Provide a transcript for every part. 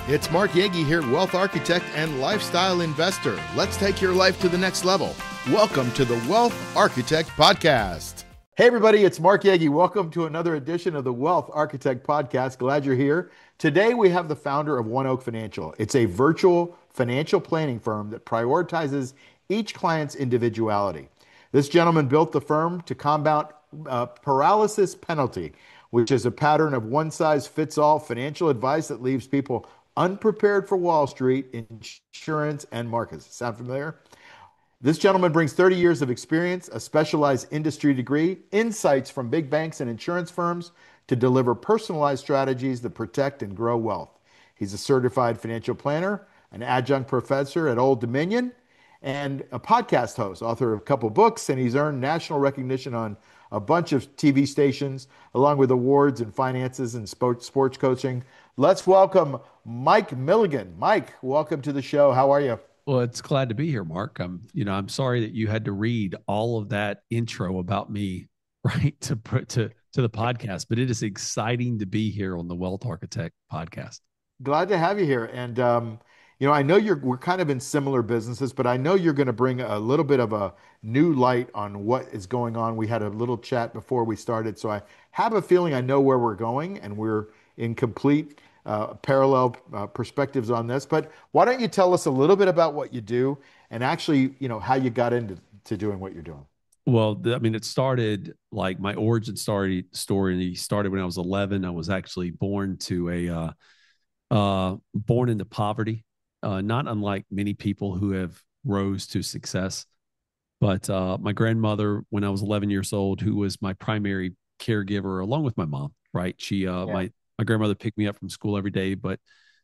It's Mark Yagi here, wealth architect and lifestyle investor. Let's take your life to the next level. Welcome to the Wealth Architect Podcast. Hey, everybody, it's Mark Yagi. Welcome to another edition of the Wealth Architect Podcast. Glad you're here. Today, we have the founder of ONEOK Financial. It's a virtual financial planning firm that prioritizes each client's individuality. This gentleman built the firm to combat paralysis penalty, which is a pattern of one-size-fits-all financial advice that leaves people unprepared for Wall Street, insurance, and markets. Sound familiar? This gentleman brings 30 years of experience, a specialized industry degree, insights from big banks and insurance firms to deliver personalized strategies that protect and grow wealth. He's a certified financial planner, an adjunct professor at Old Dominion, and a podcast host, author of a couple books, and he's earned national recognition on a bunch of TV stations, along with awards in finances and sports coaching. Let's welcome Mike Milligan. Mike, welcome to the show. How are you? Well, it's glad to be here, Mark. I'm sorry that you had to read all of that intro about me, right, to the podcast, but it is exciting to be here on the Wealth Architect podcast. Glad to have you here. And I know we're kind of in similar businesses, but I know you're going to bring a little bit of a new light on what is going on. We had a little chat before we started, so I have a feeling I know where we're going, and we're in complete parallel perspectives on this. But why don't you tell us a little bit about what you do and actually, how you got into doing what you're doing? Well, it started like my origin story. It started when I was 11. I was actually born into poverty, not unlike many people who have rose to success. But my grandmother, when I was 11 years old, who was my primary caregiver, along with my mom, right? My grandmother picked me up from school every day, but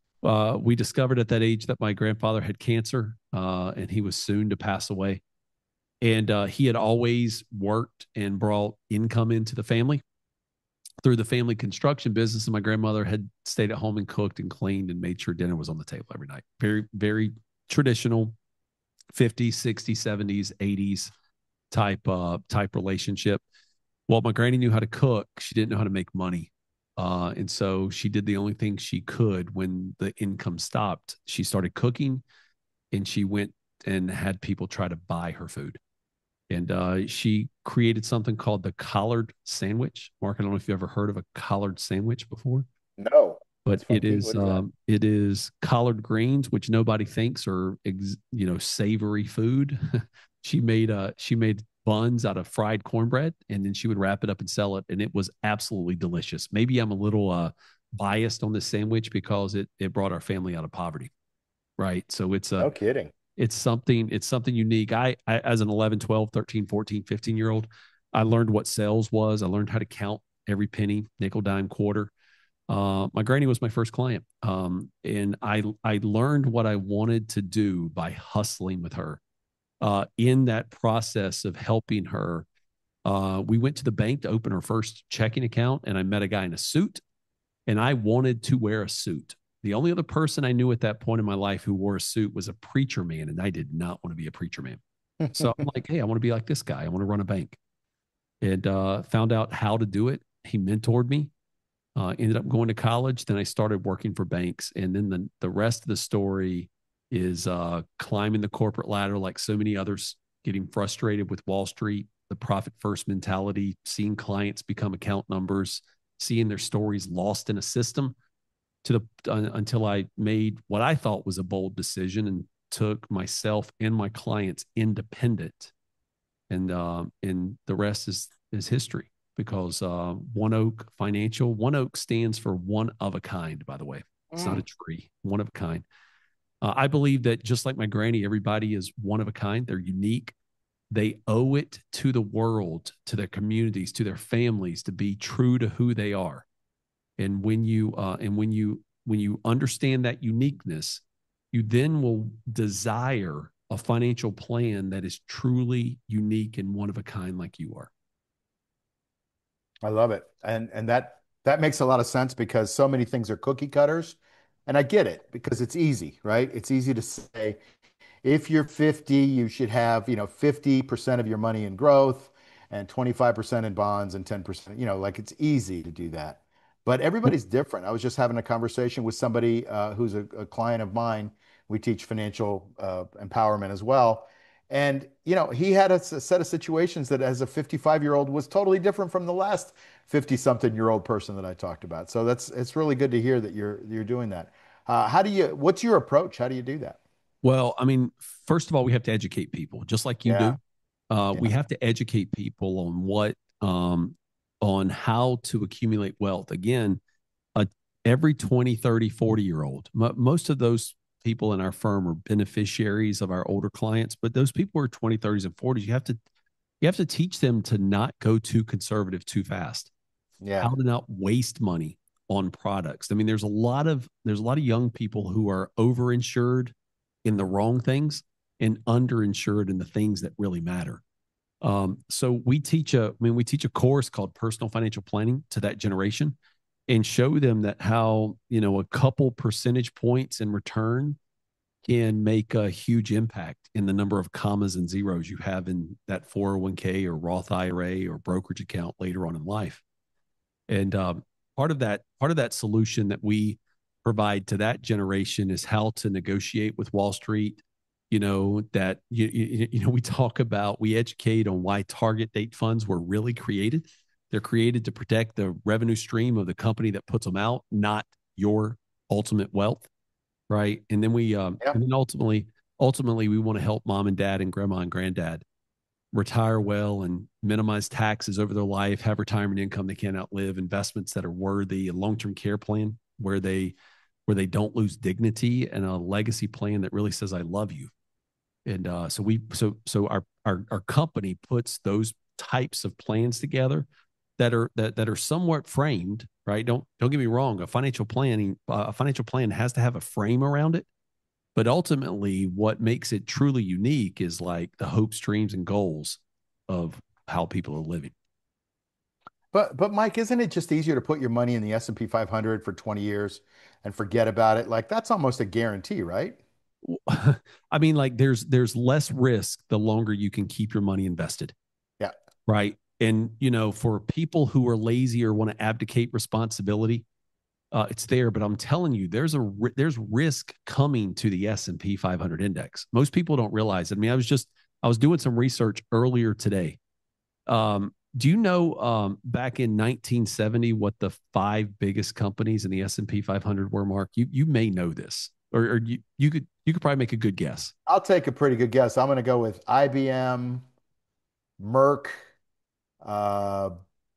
we discovered at that age that my grandfather had cancer, and he was soon to pass away. And he had always worked and brought income into the family through the family construction business. And my grandmother had stayed at home and cooked and cleaned and made sure dinner was on the table every night. Very, very traditional 50s, 60s, 70s, 80s type relationship. Well, my granny knew how to cook. She didn't know how to make money. And so she did the only thing she could when the income stopped. She started cooking, and she went and had people try to buy her food. And she created something called the collared sandwich. Mark, I don't know if you ever heard of a collared sandwich before. No. But it is collard greens, which nobody thinks are savory food. she made buns out of fried cornbread, and then she would wrap it up and sell it, and it was absolutely delicious. Maybe I'm a little biased on this sandwich because it brought our family out of poverty, right? So no kidding. It's something unique. I as an 11, 12, 13, 14, 15-year-old, I learned what sales was. I learned how to count every penny, nickel, dime, quarter. My granny was my first client. And I learned what I wanted to do by hustling with her. In that process of helping her, we went to the bank to open her first checking account, and I met a guy in a suit, and I wanted to wear a suit. The only other person I knew at that point in my life who wore a suit was a preacher man, and I did not want to be a preacher man. So I'm like, hey, I want to be like this guy. I want to run a bank. And found out how to do it. He mentored me. Ended up going to college. Then I started working for banks. And then the rest of the story is climbing the corporate ladder like so many others, getting frustrated with Wall Street, the profit first mentality, seeing clients become account numbers, seeing their stories lost in a system until I made what I thought was a bold decision and took myself and my clients independent. And the rest is history, because ONEOK Financial, ONEOK stands for one of a kind, by the way. It's not a tree, one of a kind. I believe that just like my granny, everybody is one of a kind. They're unique. They owe it to the world, to their communities, to their families, to be true to who they are. And when you understand that uniqueness, you then will desire a financial plan that is truly unique and one of a kind, like you are. I love it. And that makes a lot of sense because so many things are cookie cutters. And I get it because it's easy, right? It's easy to say if you're 50, you should have, 50% of your money in growth and 25% in bonds and 10%, like it's easy to do that. but everybody's different. I was just having a conversation with somebody who's a client of mine. We teach financial empowerment as well. And, he had a set of situations that as a 55-year-old was totally different from the last 50-something-year-old person that I talked about. So it's really good to hear that you're doing that. What's your approach? How do you do that? Well, I mean, first of all, we have to educate people, just like you Yeah. do. We Yeah. have to educate people on on how to accumulate wealth. Again, uh, every 20, 30, 40-year old, most of those people in our firm are beneficiaries of our older clients, but those people are 20, 30s, and 40s. You have to teach them to not go too conservative too fast, how Yeah. to not waste money on products. I mean, there's a lot of young people who are overinsured in the wrong things and underinsured in the things that really matter. So we teach a course called personal financial planning to that generation and show them that how, a couple percentage points in return can make a huge impact in the number of commas and zeros you have in that 401k or Roth IRA or brokerage account later on in life. And part of that solution that we provide to that generation is how to negotiate with Wall Street. We educate on why target date funds were really created. They're created to protect the revenue stream of the company that puts them out, not your ultimate wealth, right? And then Yeah. ultimately, we want to help mom and dad and grandma and granddad retire well and minimize taxes over their life, have retirement income they can't outlive, investments that are worthy, a long-term care plan where they don't lose dignity, and a legacy plan that really says I love you. And our company puts those types of plans together that are somewhat framed, right? Don't get me wrong. A financial plan has to have a frame around it, but ultimately, what makes it truly unique is like the hopes, dreams, and goals of how people are living. But Mike, isn't it just easier to put your money in the S&P 500 for 20 years and forget about it? Like that's almost a guarantee, right? I mean, like there's less risk the longer you can keep your money invested, Yeah. right? And for people who are lazy or want to abdicate responsibility, it's there. But I'm telling you, there's risk coming to the S&P 500 index. Most people don't realize it. I mean, I was doing some research earlier today. Do you know back in 1970 what the five biggest companies in the S&P 500 were, Mark? You may know this, or you could probably make a good guess. I'll take a pretty good guess. I'm going to go with IBM, Merck, uh,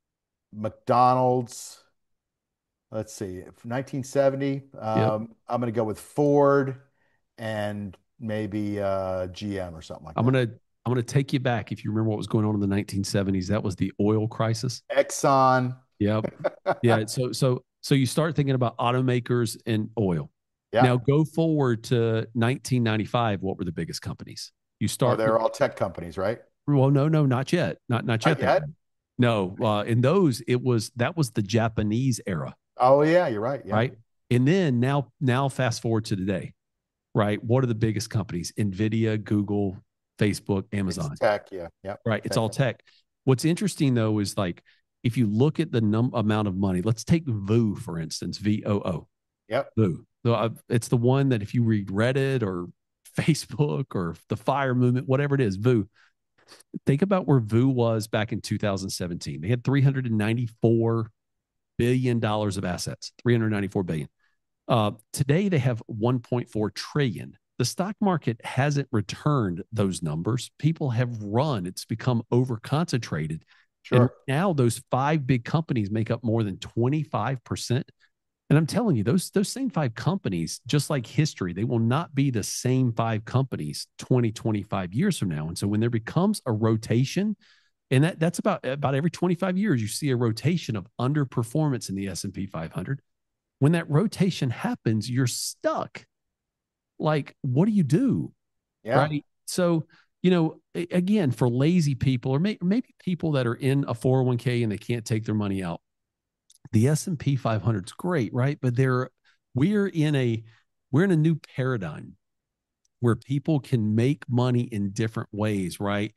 McDonald's. Let's see, 1970. Yep. I'm going to go with Ford and maybe GM or something like I'm that. gonna I'm gonna take you back. If you remember what was going on in the 1970s, that was the oil crisis. Exxon. Yep. Yeah. So you start thinking about automakers and oil. Yeah. Now go forward to 1995. What were the biggest companies? You Oh, start with they're all tech companies, right? well, no, not yet, not Not yet. yet. No, in those that was the Japanese era, Oh, yeah, you're right. Yeah. right? And then now fast forward to today, right? What are the biggest companies? Nvidia, Google, Facebook, It's Amazon, tech. Yeah. Yep. right? It's Tech. all tech. What's interesting though is like if you look at the amount of money, let's take VOO for instance, VOO, Yep. VOO. So it's the one that if you read Reddit or Facebook or the Fire Movement, whatever it is, VOO. Think about where VOO was back in 2017. They had $394 billion dollars of assets, 394 billion. Today they have 1.4 trillion. The stock market hasn't returned those numbers. People have run. It's become over concentrated. And Sure. now those five big companies make up more than 25%. And I'm telling you, those same five companies, just like history, they will not be the same five companies 20, 25 years from now. And so when there becomes a rotation, and that's about every 25 years, you see a rotation of underperformance in the S&P 500. When that rotation happens, you're stuck. Like, what do you do? Yeah. Right. So, again, for lazy people or maybe people that are in a 401k and they can't take their money out, the S&P 500 is great, right? But we're in a we're in a new paradigm where people can make money in different ways, right?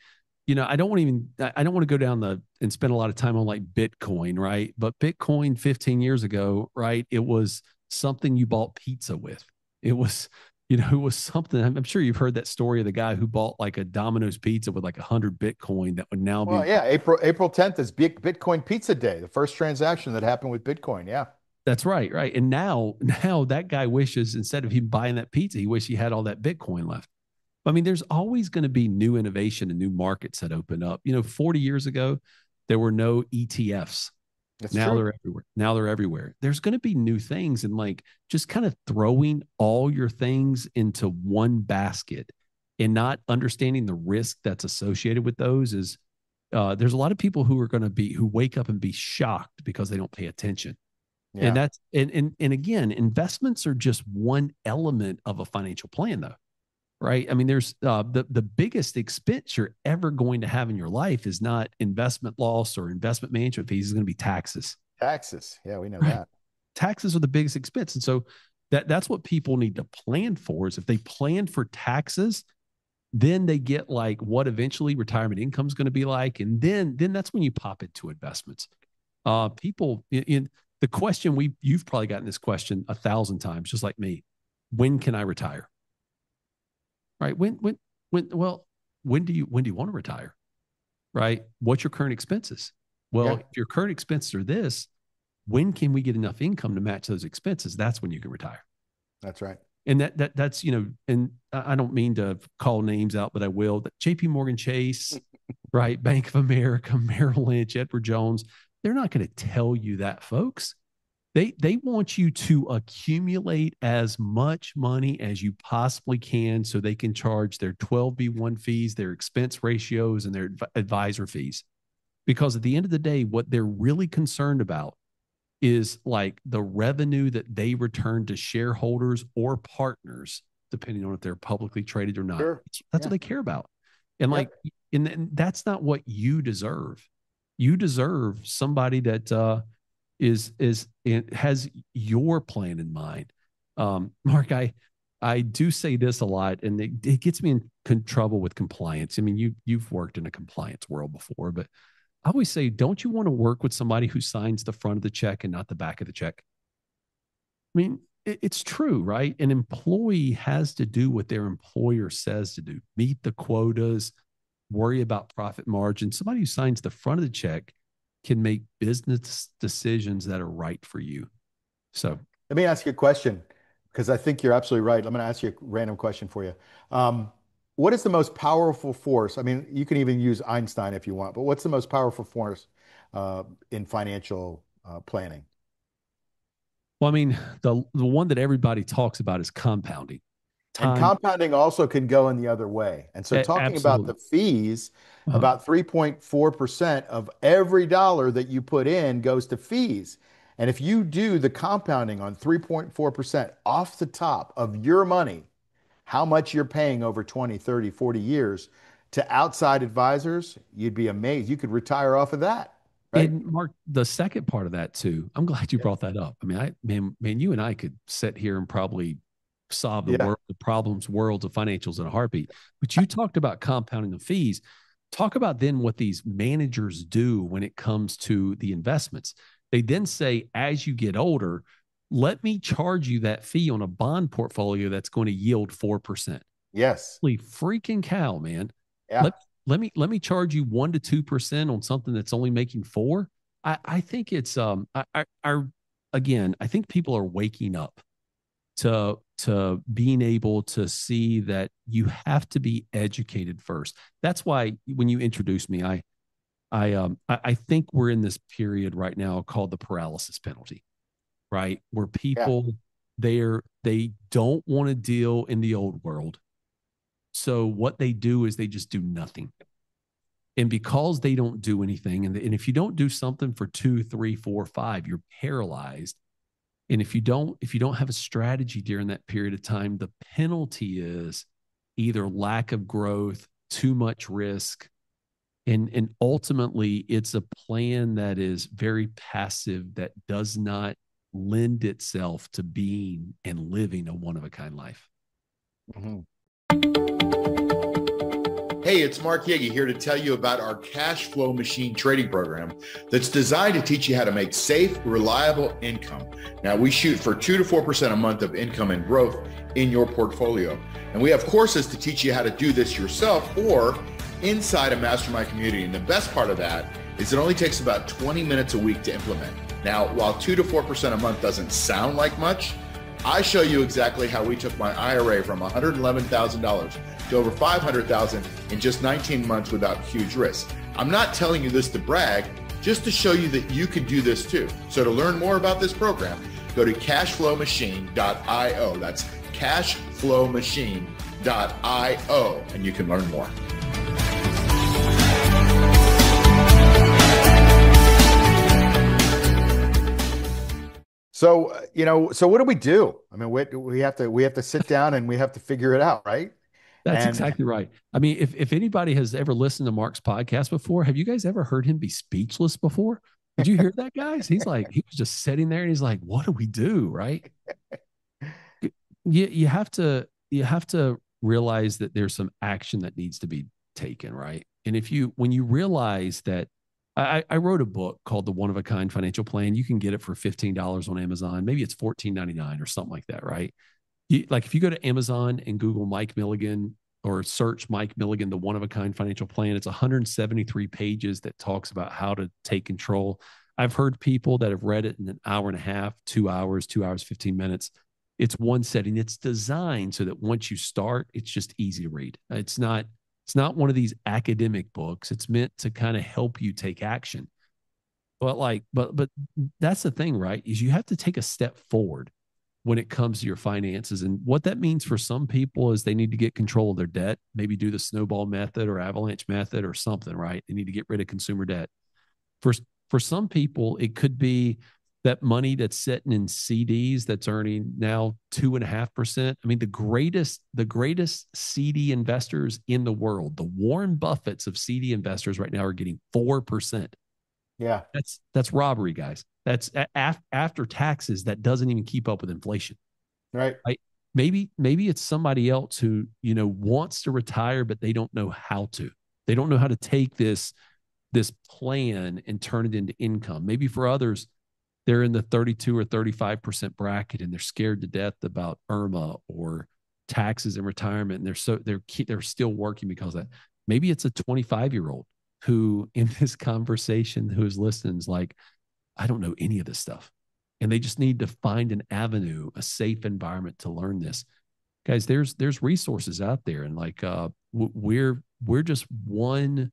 I don't want to go down and spend a lot of time on like Bitcoin, right? But Bitcoin 15 years ago, right? It was something you bought pizza with. It was, it was something. I'm sure you've heard that story of the guy who bought like a Domino's pizza with like 100 Bitcoin that would now Well, be. yeah, April 10th is Bitcoin Pizza Day, the first transaction that happened with Bitcoin. Yeah. That's right, right. And now that guy wishes instead of him buying that pizza, he wished he had all that Bitcoin left. I mean, there's always going to be new innovation and new markets that open up. 40 years ago, there were no ETFs. That's Now true. they're everywhere. Now they're everywhere. There's going to be new things, and like just kind of throwing all your things into one basket and not understanding the risk that's associated with those is there's a lot of people who wake up and be shocked because they don't pay attention. And Yeah. that's and again, investments are just one element of a financial plan, though, right? I mean, there's the biggest expense you're ever going to have in your life is not investment loss or investment management fees; is going to be taxes. Taxes. Yeah, we know Right. that. Taxes are the biggest expense, and so that's what people need to plan for. Is if they plan for taxes, then they get like what eventually retirement income is going to be like, and then that's when you pop into investments. People in the question you've probably gotten this question 1,000 times, just like me. When can I retire? Right? Well, when do you want to retire? Right? What's your current expenses? Well, Yeah, if your current expenses are this, when can we get enough income to match those expenses? That's when you can retire. that's right. And that's and I don't mean to call names out, but I will. That J.P. Morgan Chase, right? Bank of America, Merrill Lynch, Edward Jones, they're not going to tell you that, folks. They want you to accumulate as much money as you possibly can so they can charge their 12B1 fees, their expense ratios, and their advisor fees. Because at the end of the day, what they're really concerned about is like the revenue that they return to shareholders or partners, depending on if they're publicly traded or not. Sure. That's what Yeah. they care about. And like, Yep. and that's not what you deserve. You deserve somebody that has your plan in mind. Mark, I do say this a lot, and it gets me in trouble with compliance. I mean, you've worked in a compliance world before, but I always say, don't you want to work with somebody who signs the front of the check and not the back of the check? I mean, it's true, right? An employee has to do what their employer says to do, meet the quotas, worry about profit margin. Somebody who signs the front of the check can make business decisions that are right for you. So, Let me ask you a question because I think you're absolutely right. I'm going to ask you a random question for you. Um, what is the most powerful force? I mean, you can even use Einstein if you want, but what's the most powerful force in financial planning? well, I mean, the one that everybody talks about is compounding. And Time, compounding also can go in the other way. And so talking about the absolutely. fees, Uh-huh. about 3.4% of every dollar that you put in goes to fees. And if you do the compounding on 3.4% off the top of your money, how much you're paying over 20, 30, 40 years to outside advisors, you'd be amazed. You could retire off of that, right? And Mark, the second part of that too, I'm glad you Yeah. brought that up. I mean, man, you and I could sit here and probably solve Yeah. worlds of financials in a heartbeat. But you talked about compounding the fees. Talk about then what these managers do when it comes to the investments. They then say, as you get older, let me charge you that fee on a bond portfolio that's going to yield 4%. Yes. Holy freaking cow, man. Yeah. Let let me charge you 1 to 2% on something that's only making 4. I think it's I again, I think people are waking up to being able to see that you have to be educated first. That's why when you introduced me, I think we're in this period right now called the paralysis penalty, right? Where Yeah. people they don't want to deal in the old world. So what they do is they just do nothing. And because they don't do anything, and if you don't do something for 2, 3, 4, 5, you're paralyzed. And if you don't have a strategy during that period of time, the penalty is either lack of growth, too much risk, and ultimately it's a plan that is very passive that does not lend itself to being and living a one of a kind life. Mhm. Hey, it's Mark Yegi here to tell you about our cash flow machine trading program that's designed to teach you how to make safe, reliable income. Now, we shoot for 2 to 4% a month of income and growth in your portfolio. And we have courses to teach you how to do this yourself or inside a mastermind community. And the best part of that is it only takes about 20 minutes a week to implement. Now, while 2 to 4% a month doesn't sound like much, I show you exactly how we took my IRA from $111,000 to over $500,000 in just 19 months without huge risk. I'm not telling you this to brag, just to show you that you can do this too. So to learn more about this program, go to cashflowmachine.io. That's cashflowmachine.io, and you can learn more. So, so what do we do? I mean, we have to sit down and we have to figure it out, right? That's exactly right. I mean, if anybody has ever listened to Mark's podcast before, have you guys ever heard him be speechless before? Did you hear that, guys? He was just sitting there and he's like, what do we do? Right. You have to realize that there's some action that needs to be taken. Right. And when you realize that, I wrote a book called The One of a Kind Financial Plan. You can get it for $15 on Amazon. Maybe it's $14.99 or something like that, right? If you go to Amazon and Google Mike Milligan or search Mike Milligan, The One of a Kind Financial Plan, it's 173 pages that talks about how to take control. I've heard people that have read it in an hour and a half, 2 hours, 2 hours, 15 minutes. It's one setting. It's designed so that once you start, it's just easy to read. It's not one of these academic books. It's meant to kind of help you take action. But that's the thing, right? Is you have to take a step forward when it comes to your finances. And what that means for some people is they need to get control of their debt, maybe do the snowball method or avalanche method or something, right? They need to get rid of consumer debt. For some people, it could be that money that's sitting in CDs that's earning now 2.5%. I mean, the greatest CD investors in the world, the Warren Buffetts of CD investors right now are getting 4%. Yeah. That's robbery, guys. That's after taxes. That doesn't even keep up with inflation. Right. Maybe it's somebody else who, wants to retire, but they don't know how to. They don't know how to take this plan and turn it into income. Maybe for others, they're in the 32 or 35% bracket and they're scared to death about IRMA or taxes and retirement. And they're still working because of that. Maybe it's a 25-year-old who in this conversation who is listening is like, I don't know any of this stuff. And they just need to find an avenue, a safe environment to learn this. Guys, there's resources out there. And we're just one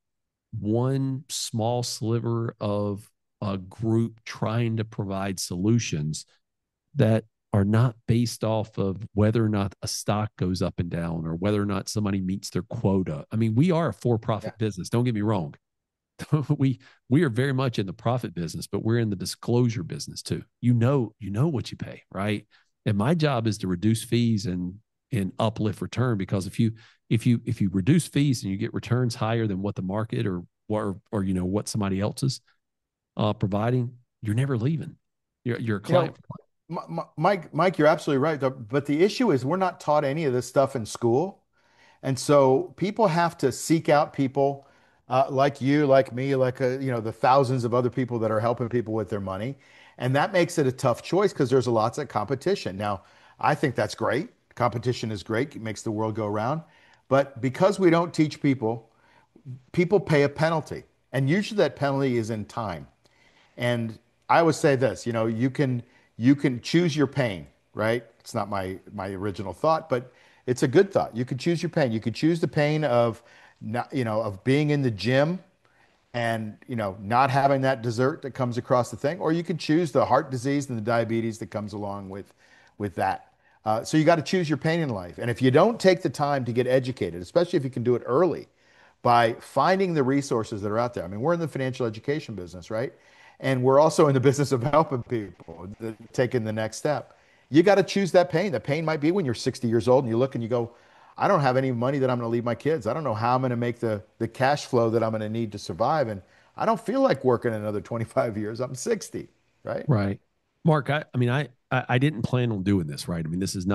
small sliver of a group trying to provide solutions that are not based off of whether or not a stock goes up and down or whether or not somebody meets their quota. I mean, we are a for-profit business. Don't get me wrong. we are very much in the profit business, but we're in the disclosure business too. You know what you pay, right? And my job is to reduce fees and uplift return, because if you reduce fees and you get returns higher than what the market or what somebody else is providing, you're never leaving. You're a client. Mike, you're absolutely right. But the issue is we're not taught any of this stuff in school. And so people have to seek out people like you, like me, the thousands of other people that are helping people with their money. And that makes it a tough choice because there's lots of competition. Now, I think that's great. Competition is great. It makes the world go round. But because we don't teach people pay a penalty. And usually that penalty is in time. And I would say this, you can choose your pain, right? It's not my original thought, but it's a good thought. You could choose your pain. You could choose the pain of of being in the gym and not having that dessert that comes across the thing, or you could choose the heart disease and the diabetes that comes along with that. So you got to choose your pain in life. And if you don't take the time to get educated, especially if you can do it early by finding the resources that are out there. I mean, we're in the financial education business, right? And we're also in the business of helping people taking the next step. You got to choose that pain. The pain might be when you're 60 years old and you look and you go, I don't have any money that I'm going to leave my kids. I don't know how I'm going to make the cash flow that I'm going to need to survive. And I don't feel like working another 25 years. I'm 60, right? Right. Mark, I didn't plan on doing this, right? I mean, this is not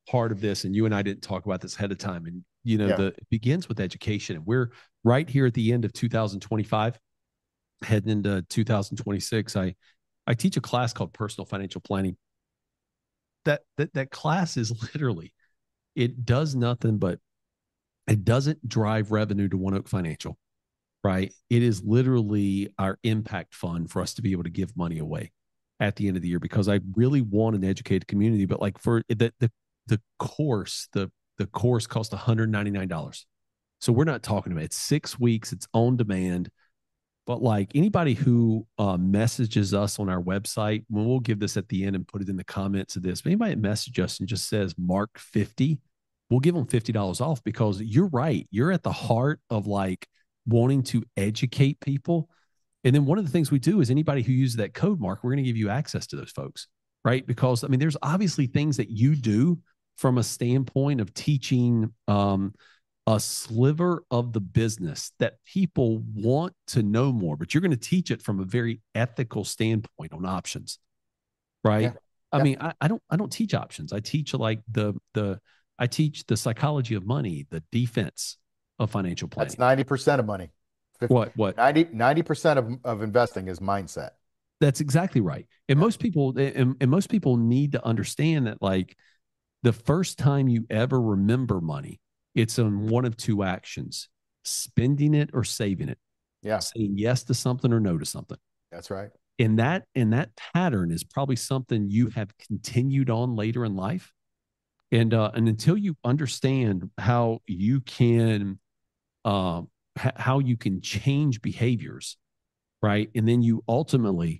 part of this, and you and I didn't talk about this ahead of time. And Yeah. it begins with education. And we're right here at the end of 2025, heading into 2026. I teach a class called Personal Financial Planning. That class is literally, it does nothing but, it doesn't drive revenue to ONEOK Financial, right? It is literally our impact fund for us to be able to give money away at the end of the year, because I really want an educated community. But like for the course, the course costs $199. So we're not talking about it. It's 6 weeks, it's on demand. But like anybody who messages us on our website, we'll give this at the end and put it in the comments of this. But anybody that messages us and just says Mark 50, we'll give them $50 off, because you're right. You're at the heart of like wanting to educate people. And then one of the things we do is anybody who uses that code, Mark, we're going to give you access to those folks, right? Because I mean, there's obviously things that you do from a standpoint of teaching a sliver of the business that people want to know more, but you're going to teach it from a very ethical standpoint on options, right? Yeah. I mean, I don't teach options. I teach like I teach the psychology of money, the defense of financial planning. That's 90% of money. 50, What? 90% of investing is mindset. That's exactly right. And most people, and most people need to understand that, like, the first time you ever remember money, it's on one of two actions: spending it or saving it. Yeah. Saying yes to something or no to something. That's right. And that pattern is probably something you have continued on later in life. And until you understand how you can how you can change behaviors, right? And then you ultimately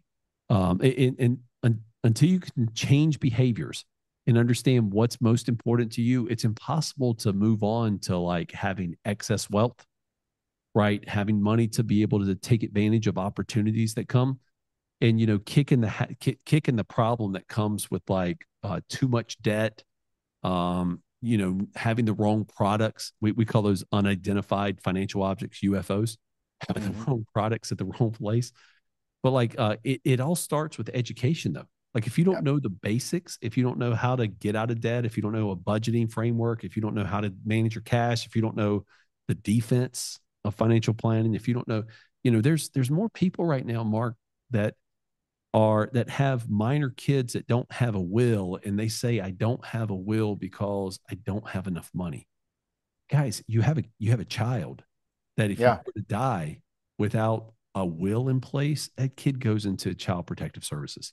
until you can change behaviors and understand what's most important to you, it's impossible to move on to like having excess wealth, right? Having money to be able to take advantage of opportunities that come, and kicking the problem that comes with like too much debt, having the wrong products. We call those unidentified financial objects, UFOs, having the wrong products at the wrong place. But like it all starts with education, though. Like if you don't know the basics, if you don't know how to get out of debt, if you don't know a budgeting framework, if you don't know how to manage your cash, if you don't know the defense of financial planning, if you don't know, there's more people right now, Mark, that have minor kids that don't have a will, and they say, I don't have a will because I don't have enough money. Guys, you have a child that if you were to die without a will in place, that kid goes into Child Protective Services.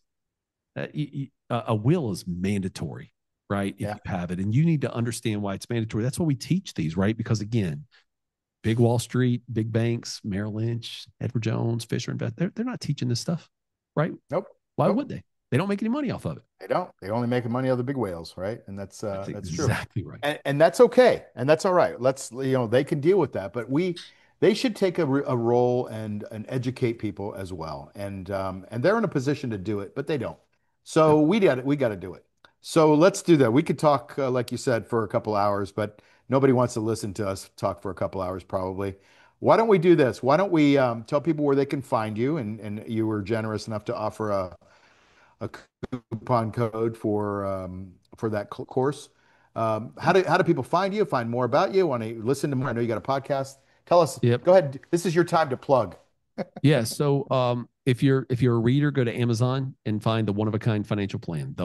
A will is mandatory, right? If you have it, and you need to understand why it's mandatory. That's why we teach these, right? Because again, big Wall Street, big banks, Merrill Lynch, Edward Jones, Fisher Invest, they're not teaching this stuff, right? Nope. Why would they? They don't make any money off of it. They don't. They only make money out of the big whales, right? And that's exactly true. Right. And that's okay, and that's all right. They can deal with that, but they should take a role and educate people as well. And they're in a position to do it, but they don't. So we got to do it. So let's do that. We could talk, like you said, for a couple hours, but nobody wants to listen to us talk for a couple hours, probably. Why don't we do this? Why don't we tell people where they can find you? And you were generous enough to offer a coupon code for that course. How do people find you? Find more about you? Want to listen to more? I know you got a podcast. Tell us. Yep. Go ahead. This is your time to plug. Yeah. So if you're a reader, go to Amazon and find the One of a Kind Financial Plan,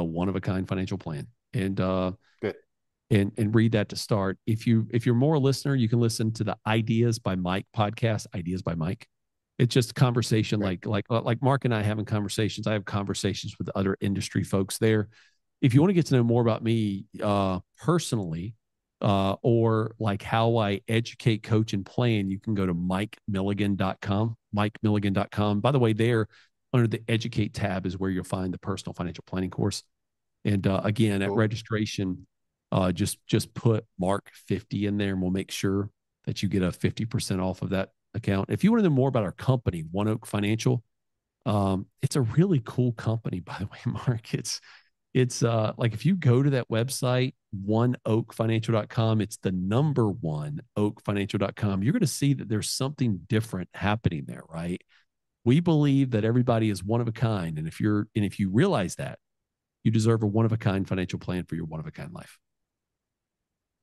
and good. And read that to start. If you're more a listener, you can listen to the Ideas by Mike podcast. Ideas by Mike. It's just a conversation, right. like Mark and I having conversations. I have conversations with other industry folks there. If you want to get to know more about me personally, or like how I educate, coach, and plan, you can go to MikeMilligan.com. MikeMilligan.com. By the way, there under the Educate tab is where you'll find the personal financial planning course. And again, at registration, just put Mark 50 in there, and we'll make sure that you get a 50% off of that account. If you want to know more about our company, ONEOK Financial, it's a really cool company, by the way, Mark. It's like if you go to that website, oneoakfinancial.com, it's the number one oakfinancial.com. You're going to see that there's something different happening there, right? We believe that everybody is one of a kind. And if you realize that, you deserve a one of a kind financial plan for your one of a kind life.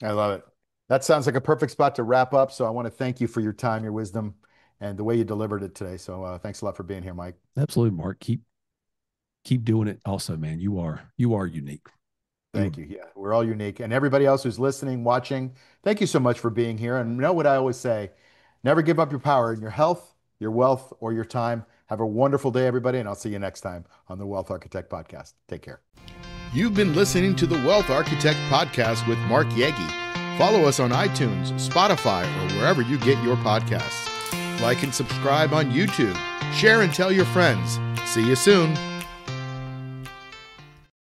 I love it. That sounds like a perfect spot to wrap up. So I want to thank you for your time, your wisdom, and the way you delivered it today. So thanks a lot for being here, Mike. Absolutely, Mark. Keep doing it. Also, man, you are unique. Thank you. Yeah, we're all unique. And everybody else who's listening, watching, thank you so much for being here. And you know what I always say, never give up your power in your health, your wealth, or your time. Have a wonderful day, everybody. And I'll see you next time on the Wealth Architect Podcast. Take care. You've been listening to the Wealth Architect Podcast with Mark Yegi. Follow us on iTunes, Spotify, or wherever you get your podcasts. Like and subscribe on YouTube. Share and tell your friends. See you soon.